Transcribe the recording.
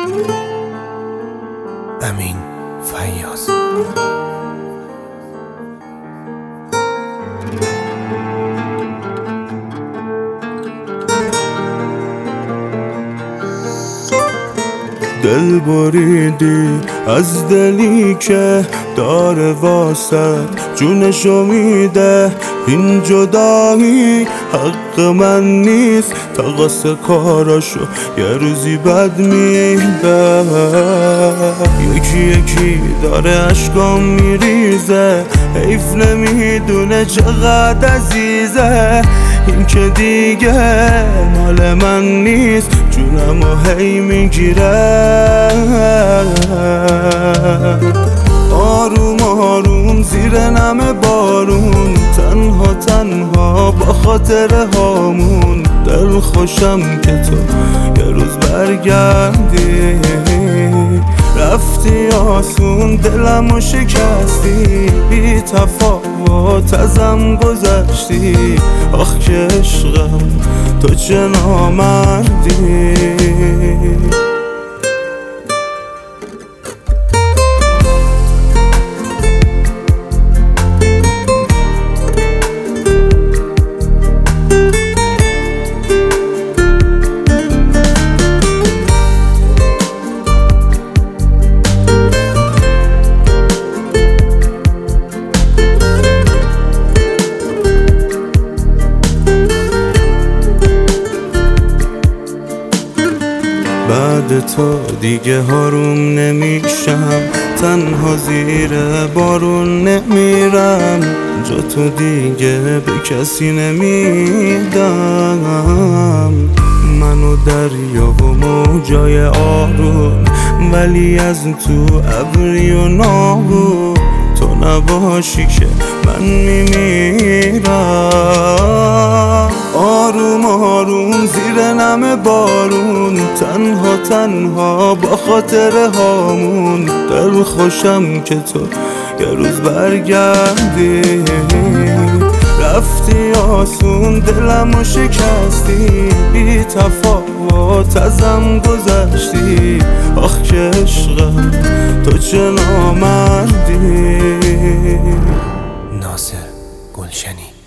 امین فیاض. دل بریدی از دلی که داره واسه جونشو میده، این جدایی حق من نیست، تقاس کاراشو یه روزی بد میده. یکی یکی داره اشکام میریزه، حیف نمیدونه چقدر عزیزه، این که دیگه مال من نیست، جونمو هی میگیره. آروم آروم زیر نم بارون، تنها تنها با خاطر هامون، دل خوشم که تو یه روز برگردی. رفتی آسون دلمو شکستی، بی تفاوت ازم گذشتی، آخ که عشقم تو چه نامردی. بعد تو دیگه آروم نمیشم، تنها زیر بارون نمیرم، جا تو دیگه به کسی نمیدم. منو دریا و موجای آروم، ولی از تو ابری و ناهون، تو نباشی که من میمیرم. آروم آروم زیر نم بارون، تنها تنها با خاطر هامون، دل خوشم که تو یه روز برگردی. رفتی آسون دلمو شکستی، بی تفاوت ازم گذشتی، آخ که عشقم تو چه نامردی. ناصر گلشنی.